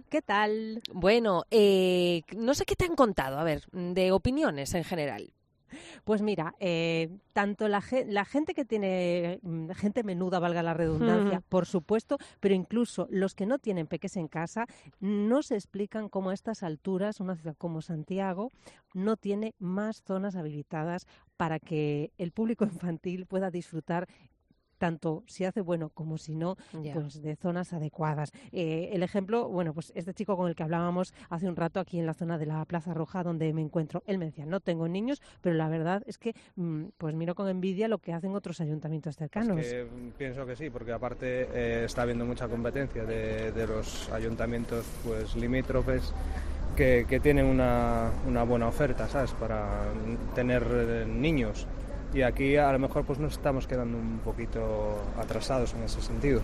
¿qué tal? Bueno, no sé qué te han contado, a ver, de opiniones en general. Pues mira, tanto la gente que tiene, gente menuda, valga la redundancia, por supuesto, pero incluso los que no tienen peques en casa, no se explican cómo a estas alturas una ciudad como Santiago no tiene más zonas habilitadas para que el público infantil pueda disfrutar tanto si hace bueno como si no, pues de zonas adecuadas. El ejemplo, bueno, pues este chico con el que hablábamos hace un rato aquí en la zona de la Plaza Roja donde me encuentro, él me decía, no tengo niños, pero la verdad es que pues miro con envidia lo que hacen otros ayuntamientos cercanos. Es que pienso que sí, porque aparte está habiendo mucha competencia de los ayuntamientos pues limítrofes que tienen una buena oferta, ¿sabes?, para tener niños. Y aquí a lo mejor pues nos estamos quedando un poquito atrasados en ese sentido.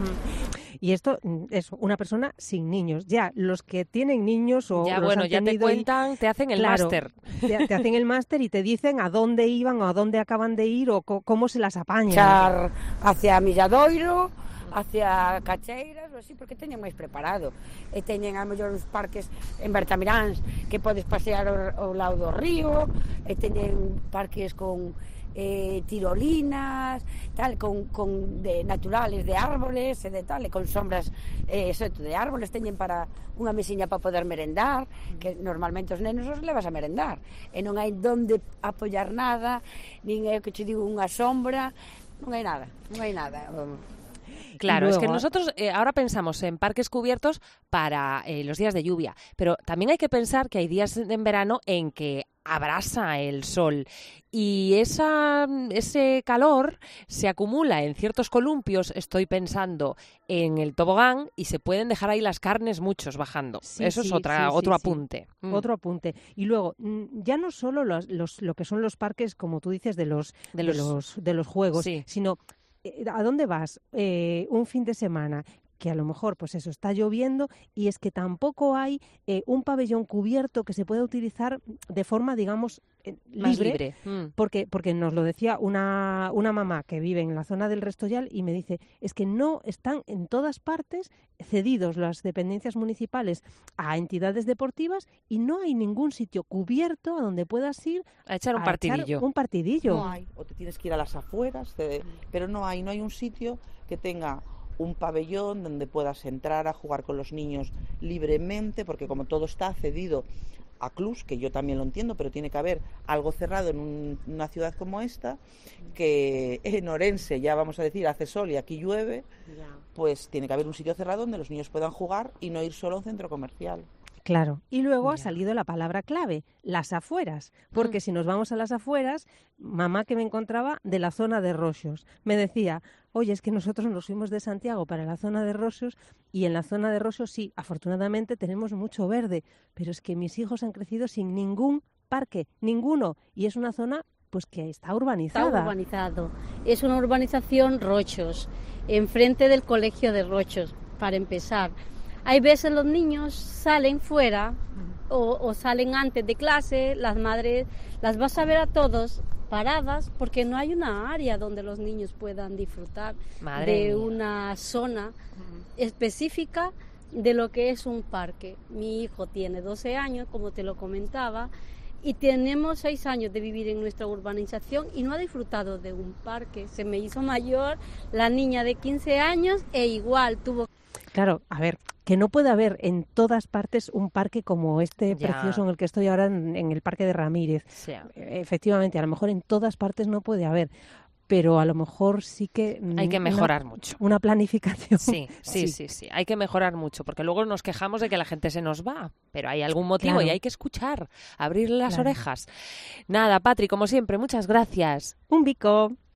Y esto es una persona sin niños. Ya los que tienen niños o ya los bueno, han ya te cuentan, te hacen el máster. Te hacen el máster y te dicen a dónde iban o a dónde acaban de ir o cómo se las apañan. Char hacia Milladoiro, hacia Cacheiras, ou así, porque teñen máis preparado. E teñen a mellor os parques en Bertamiráns que podes pasear ao lado do río, e teñen parques con tirolinas, tal, con de naturales de árboles e de tal, e con sombras de árboles, teñen para unha mesiña para poder merendar, que normalmente os nenos os levas a merendar, e non hai donde apoiar nada, nin é o que che digo unha sombra, non hai nada. Claro, luego, es que nosotros ahora pensamos en parques cubiertos para los días de lluvia, pero también hay que pensar que hay días en verano en que abrasa el sol y ese calor se acumula en ciertos columpios, estoy pensando en el tobogán, y se pueden dejar ahí las carnes muchos bajando. Sí, Eso es otro apunte. Otro apunte. Y luego, ya no solo lo que son los parques, como tú dices, de los juegos, sino ¿a dónde vas un fin de semana? Que a lo mejor, pues eso, está lloviendo y es que tampoco hay un pabellón cubierto que se pueda utilizar de forma, digamos, libre. Porque nos lo decía una mamá que vive en la zona del Restollal y me dice, es que no están en todas partes cedidos las dependencias municipales a entidades deportivas y no hay ningún sitio cubierto a donde puedas ir a echar un partidillo. No hay, o te tienes que ir a las afueras, pero no hay un sitio que tenga un pabellón donde puedas entrar a jugar con los niños libremente, porque como todo está cedido a clubs, que yo también lo entiendo, pero tiene que haber algo cerrado en una ciudad como esta, que en Orense, ya vamos a decir, hace sol y aquí llueve, pues tiene que haber un sitio cerrado donde los niños puedan jugar y no ir solo a un centro comercial. Claro, y luego ha salido la palabra clave, las afueras, porque si nos vamos a las afueras, mamá que me encontraba de la zona de Roxos, me decía, oye, es que nosotros nos fuimos de Santiago para la zona de Roxos y en la zona de Roxos sí, afortunadamente tenemos mucho verde, pero es que mis hijos han crecido sin ningún parque, ninguno, y es una zona pues que está urbanizada. Está urbanizado, es una urbanización Roxos, enfrente del colegio de Roxos, para empezar. Hay veces los niños salen fuera o salen antes de clase, las madres las vas a ver a todos paradas porque no hay una área donde los niños puedan disfrutar de una zona específica de lo que es un parque. Mi hijo tiene 12 años, como te lo comentaba, y tenemos 6 años de vivir en nuestra urbanización y no ha disfrutado de un parque. Se me hizo mayor la niña de 15 años e igual tuvo... Claro, a ver, que no puede haber en todas partes un parque como este precioso en el que estoy ahora, en el Parque de Ramírez. Efectivamente, a lo mejor en todas partes no puede haber, pero a lo mejor sí que... Hay que mejorar mucho. Una planificación. Sí. Hay que mejorar mucho, porque luego nos quejamos de que la gente se nos va, pero hay algún motivo y hay que escuchar, abrir las orejas. Nada, Patri, como siempre, muchas gracias. Un bico.